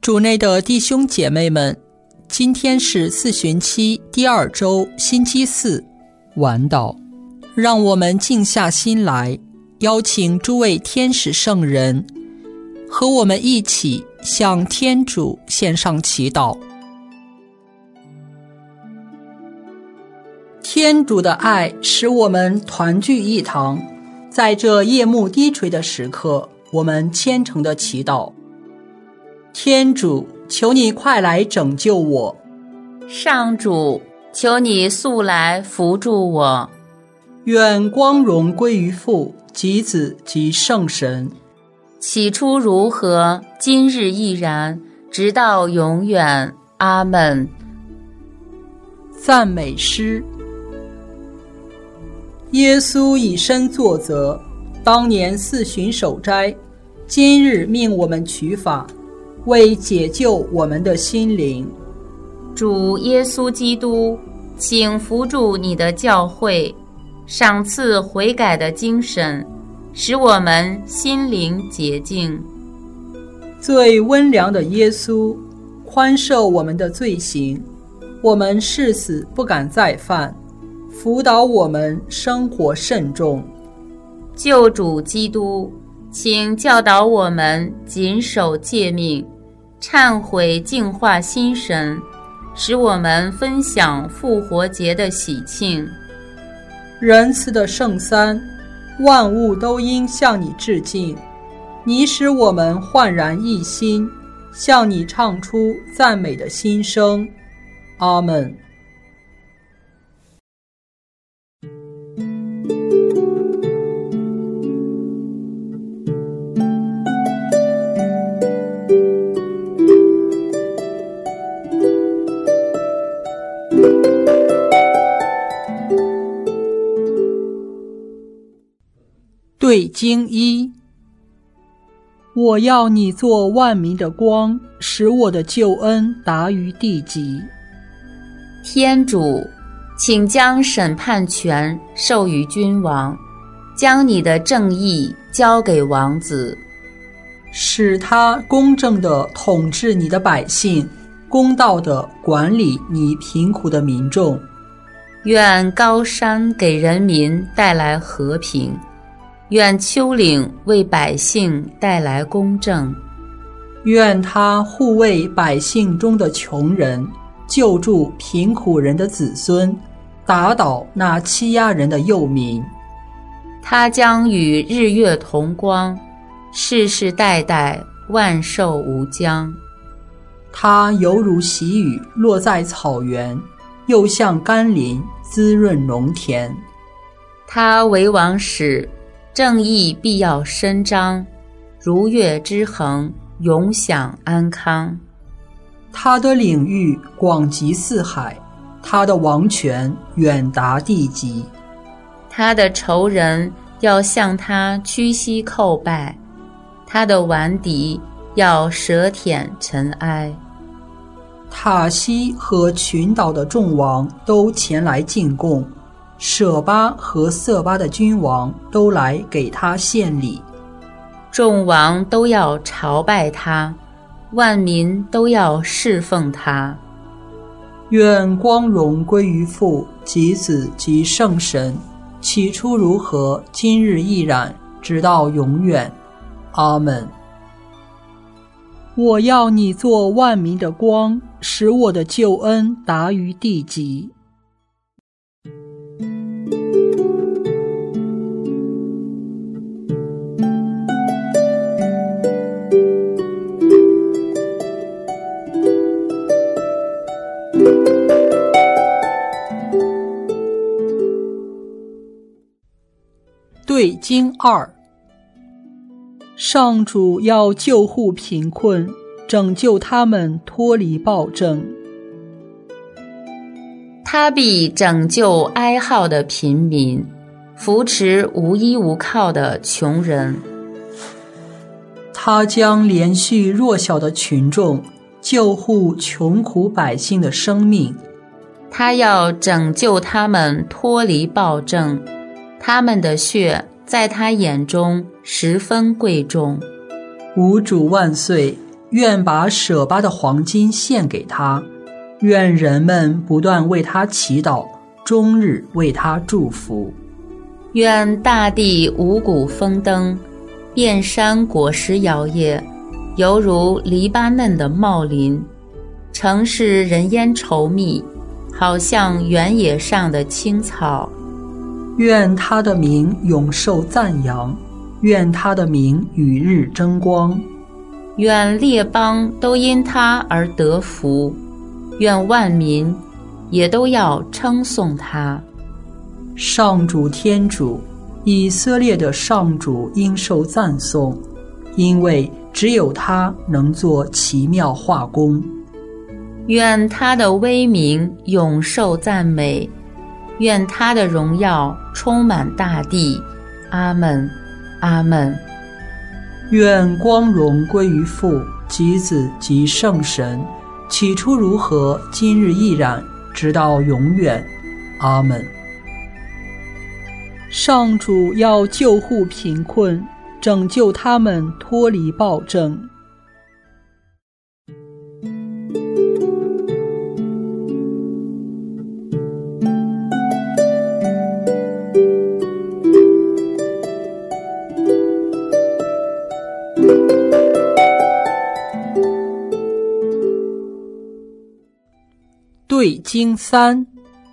主内的弟兄姐妹们，今天是四旬期第2周星期四晚祷，让我们静下心来，邀请诸位天使圣人和我们一起向天主献上祈祷。天主的爱使我们团聚一堂，在这夜幕低垂的时刻，我们虔诚地祈祷。天主，求你快来拯救我。 上主，求你速来扶助我。 愿光荣归于父及子及圣神。 起初如何，今日亦然，直到永远。阿们。 赞美诗。耶稣以身作则，当年四旬守斋，今日命我们取法，为解救我们的心灵。 主耶稣基督，请扶助你的教会，赏赐悔改的精神，使我们心灵洁净。 最温良的耶稣，宽赦我们的罪行，我们誓死不敢再犯，辅导我们生活慎重。 救主基督，请教导我们谨守诫命，忏悔净化心神，使我们分享复活节的喜庆。 仁慈的圣三，万物都应向你致敬，你使我们焕然一新，向你唱出赞美的心声。阿们。对经一，我要你做万民的光，使我的救恩达于地极。 天主，请将审判权授予君王，将你的正义交给王子， 使他公正地统治你的百姓，公道地管理你贫苦的民众。 愿高山给人民带来和平，愿丘陵为百姓带来公正。 愿他护卫百姓中的穷人，救助贫苦人的子孙，打倒那欺压人的幼民。 他将与日月同光，世世代代万寿无疆。 他犹如喜雨落在草原，又像甘霖滋润农田。 他为王时，正义必要伸张，如月之衡，永享安康。 他的领域广及四海，他的王权远达地极。 他的仇人要向他屈膝叩拜，他的顽敌要舌舔尘埃。 塔西和群岛的众王都前来进贡，舍巴和色巴的君王都来给他献礼。 众王都要朝拜他，万民都要侍奉他。 愿光荣归于父及子及圣神，起初如何，今日亦然，直到永远。阿们。我要你做万民的光，使我的救恩达于地极。对经二，上主要救护贫困，拯救他们脱离暴政。 他必拯救哀号的贫民，扶持无依无靠的穷人。 他将连续弱小的群众，救护穷苦百姓的生命。 他要拯救他们脱离暴政，他们的血在他眼中十分贵重。 吾主万岁！ 愿把舍巴的黄金献给他，愿人们不断为他祈祷，终日为他祝福。 愿大地五谷丰登，遍山果实摇曳，犹如黎巴嫩的茂林，城市人烟稠密，好像原野上的青草。 愿他的名永受赞扬，愿他的名与日争光。 愿列邦都因他而得福，愿万民也都要称颂他。 上主天主，以色列的上主应受赞颂，因为只有他能做奇妙化工。 愿他的威名永受赞美，愿他的荣耀充满大地。阿们，阿们。 愿光荣归于父及子及圣神，起初如何，今日亦然，直到永远。阿们。上主要救护贫困，拯救他们脱离暴政。对经3。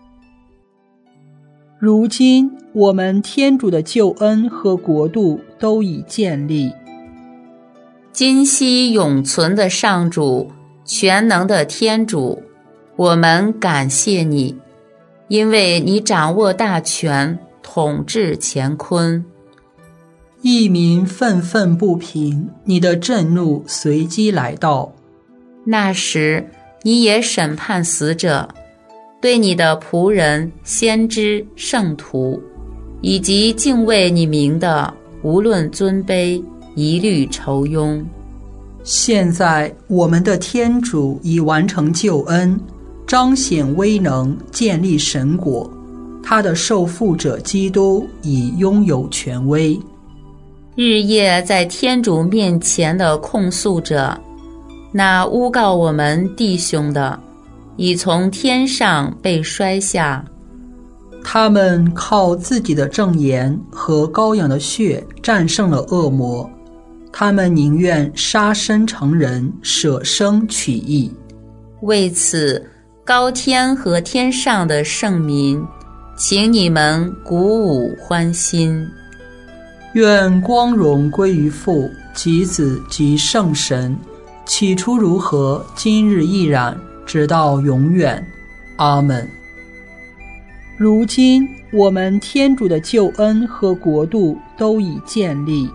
如今我们天主的救恩和国度都已建立。 今昔永存的上主，全能的天主，我们感谢你，因为你掌握大权，统治乾坤。 异民愤愤不平，你的震怒随机来到。 那时你也审判死者，对你的仆人、先知、圣徒，以及敬畏你名的，无论尊卑，一律酬庸。 现在我们的天主已完成救恩，彰显威能，建立神国，他的受傅者基督已拥有权威。 日夜在天主面前的控诉者，那诬告我们弟兄的，已从天上被摔下。 他们靠自己的证言和羔羊的血战胜了恶魔，他们宁愿杀身成人，舍生取义。 为此，高天和天上的圣民，请你们鼓舞欢心。 愿光荣归于父及子及圣神，起初如何，今日亦然，直到永远。阿们。如今我们天主的救恩和国度都已建立。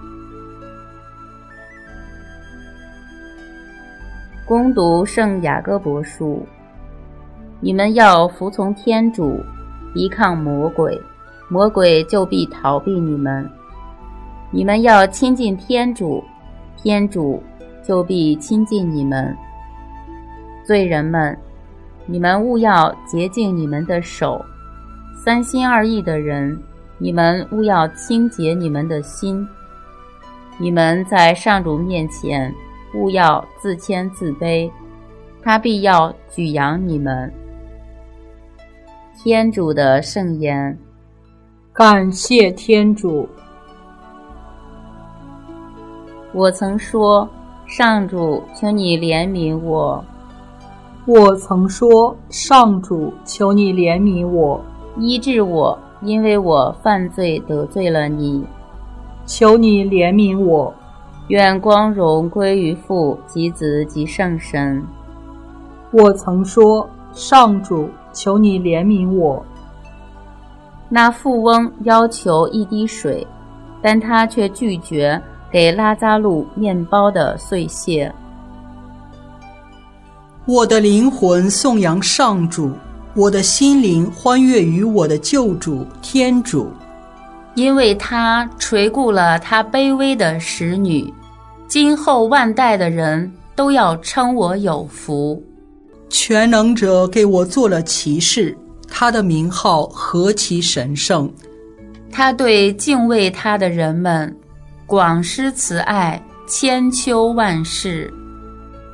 恭读圣雅各伯书，你们要服从天主，抵抗魔鬼，魔鬼就必逃避你们。你们要亲近天主，天主就必亲近你们。罪人们，你们务要洁净你们的手；三心二意的人，你们务要清洁你们的心。你们在上主面前务要自谦自卑，他必要举扬你们。天主的圣言。 感谢天主。 我曾说，上主，求你怜悯我。 我曾说，上主，求你怜悯我， 医治我，因为我犯罪得罪了你。 求你怜悯我。 愿光荣归于父及子及圣神。 我曾说，上主，求你怜悯我。 那富翁要求一滴水，但他却拒绝给拉扎路面包的碎屑。 我的灵魂颂扬上主，我的心灵欢悦于我的救主天主， 因为他垂顾了他卑微的使女，今后万代的人都要称我有福。 全能者给我做了骑士，他的名号何其神圣！ 他对敬畏他的人们广施慈爱，千秋万世。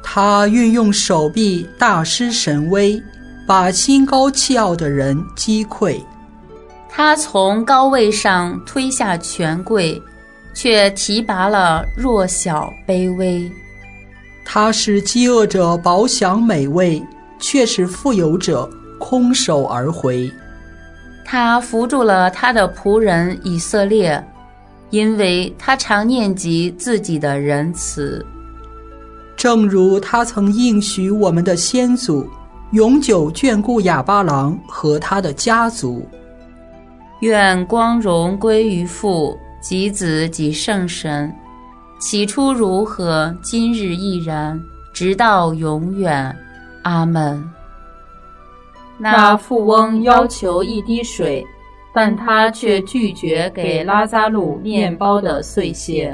他运用手臂大施神威，把心高气傲的人击溃。 他从高位上推下权贵，却提拔了弱小卑微。 他使饥饿者饱享美味，却使富有者空手而回。 他扶助了他的仆人以色列，因为他常念及自己的仁慈。 正如他曾应许我们的先祖，永久眷顾亚巴郎和他的家族。 愿光荣归于父及子及圣神，起初如何，今日亦然，直到永远。阿们。那富翁要求一滴水，但他却拒绝给拉撒路面包的碎屑。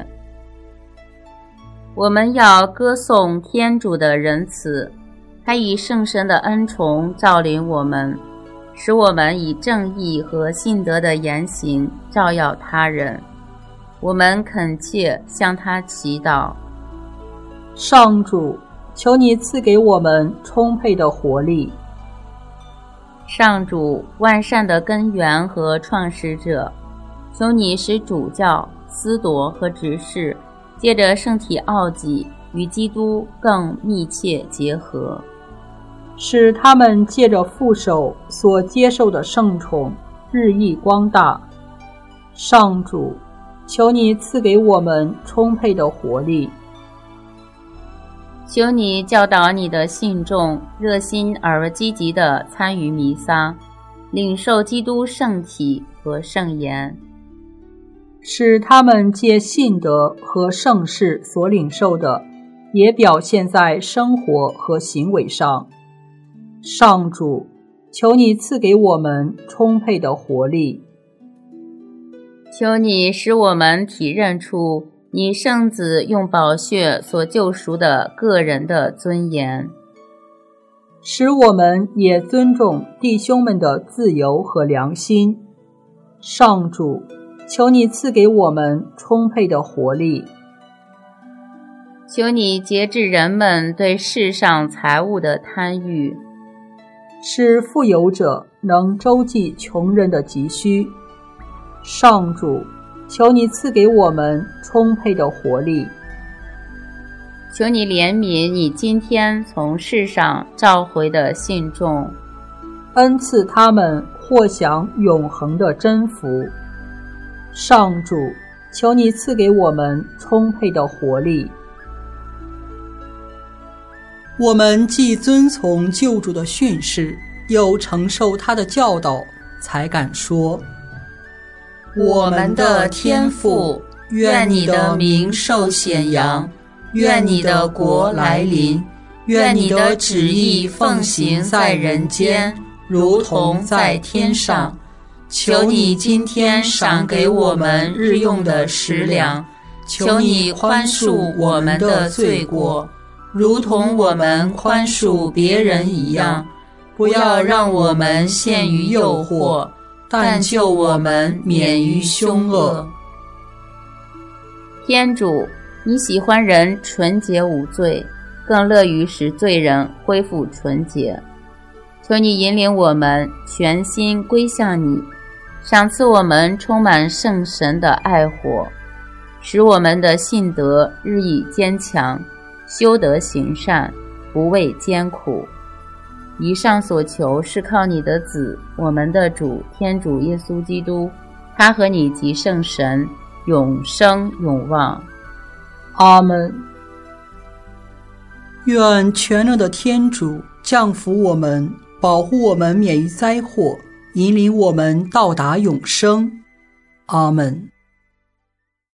我们要歌颂天主的仁慈，他以圣神的恩宠照临我们，使我们以正义和信德的言行照耀他人。我们恳切向他祈祷。 上主，求你赐给我们充沛的活力。 上主，万善的根源和创始者，求你使主教、司铎和执事借着圣体奥己与基督更密切结合， 使他们借着父手所接受的圣宠日益光大。上主，求你赐给我们充沛的活力。 求你教导你的信众热心而积极地参与弥撒，领受基督圣体和圣言， 使他们借信德和圣事所领受的，也表现在生活和行为上。上主，求你赐给我们充沛的活力。 求你使我们体认出你圣子用宝血所救赎的个人的尊严， 使我们也尊重弟兄们的自由和良心。上主，求你赐给我们充沛的活力。 求你节制人们对世上财物的贪欲， 使富有者能周济穷人的急需。上主，求你赐给我们充沛的活力。 求你怜悯你今天从世上召回的信众， 恩赐他们获享永恒的真福。上主，求你赐给我们充沛的活力。我们既遵从救主的训示，又承受他的教导，才敢说： 我们的天父，愿你的名受显扬，愿你的国来临，愿你的旨意奉行在人间，如同在天上。求你今天赏给我们日用的食粮，求你宽恕我们的罪过，如同我们宽恕别人一样，不要让我们陷于诱惑，但救我们免于凶恶。天主，你喜欢人纯洁无罪，更乐于使罪人恢复纯洁。求你引领我们全心归向你，赏赐我们充满圣神的爱火，使我们的信德日益坚强，修德行善，不畏艰苦。以上所求是靠你的子，我们的主天主耶稣基督，他和你及圣神永生永旺。 阿们。愿全能的天主降福我们，保护我们免于灾祸，引领我们到达永生。阿们。